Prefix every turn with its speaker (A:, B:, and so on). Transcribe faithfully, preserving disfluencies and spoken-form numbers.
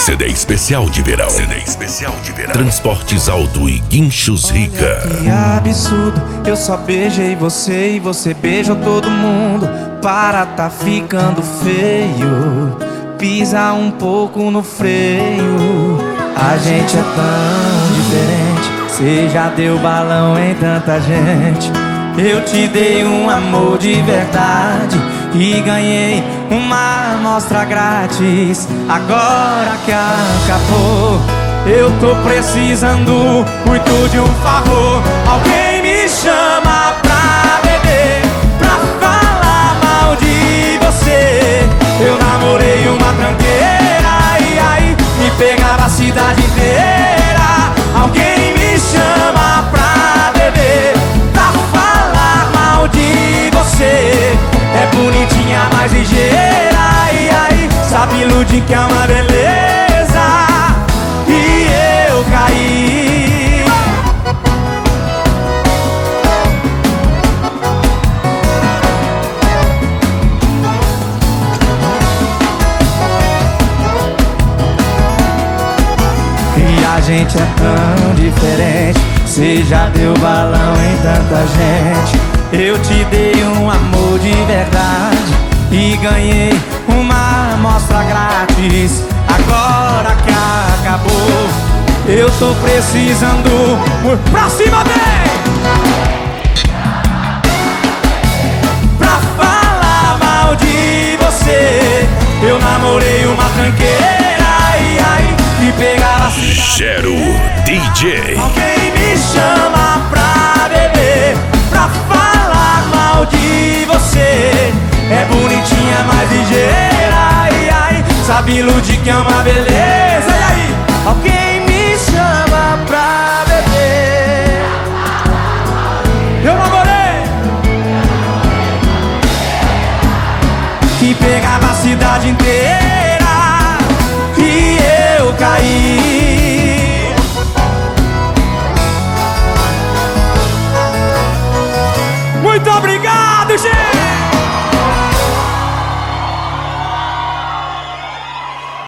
A: C D especial de verão. C D especial de verão. Transportes Alto e Guinchos Rica.
B: Que absurdo, eu só beijei você e você beijou todo mundo. Para, tá ficando feio. Pisa um pouco no freio. A gente é tão diferente. Cê já deu balão em tanta gente. Eu te dei um amor de verdade e ganhei uma amostra grátis. Agora que acabou, eu tô precisando muito de um favor. Alguém me chama pra beber, pra falar mal de você. Eu namorei uma tranqueira e aí me pegava a cidade inteira. Alguém me chama pra beber, pra falar mal de você. É bonitinha, mais ligeira, e aí sabe iludir que é uma beleza. E eu caí. E a gente é tão diferente. Cê já deu balão em tanta gente. Eu te dei um amor de verdade e ganhei uma amostra grátis. Agora que acabou, eu tô precisando. Pra cima, vem! Pra falar mal de você. Eu namorei uma tranqueira e aí me pegava assim.
A: Gero D J.
B: Alguém me chama pra beber, pra falar mal de você. É bonitinha, mais ligeira, e aí sabe iludir que é uma beleza. E aí, alguém me chama pra beber. Eu namorei que pegava a cidade inteira.